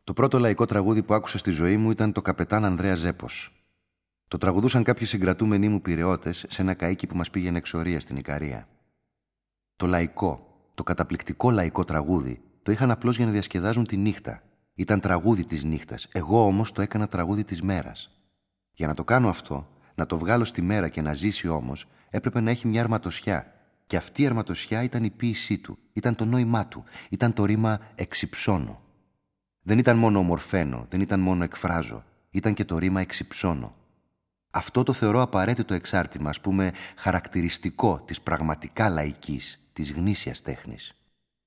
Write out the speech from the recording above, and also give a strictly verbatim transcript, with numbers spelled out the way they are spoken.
Το πρώτο λαϊκό τραγούδι που άκουσα στη ζωή μου ήταν το Καπετάν Ανδρέα Ζέπος. Το τραγουδούσαν κάποιοι συγκρατούμενοι μου πειραιώτες σε ένα καΐκι που μας πήγαινε εξορία στην Ικαρία. Το λαϊκό, το καταπληκτικό λαϊκό τραγούδι, το είχαν απλώς για να διασκεδάζουν τη νύχτα. Ήταν τραγούδι της νύχτας. Εγώ όμως το έκανα τραγούδι της μέρας. Για να το κάνω αυτό, να το βγάλω στη μέρα και να ζήσει όμως, έπρεπε να έχει μια αρματοσιά. Και αυτή η αρματοσιά ήταν η ποίησή του, ήταν το νόημά του, ήταν το ρήμα εξυψώνω. Δεν ήταν μόνο ομορφαίνω, δεν ήταν μόνο εκφράζω, ήταν και το ρήμα εξυψώνω. Αυτό το θεωρώ απαραίτητο εξάρτημα, ας πούμε, χαρακτηριστικό της πραγματικά λαϊκής, της γνήσιας τέχνης.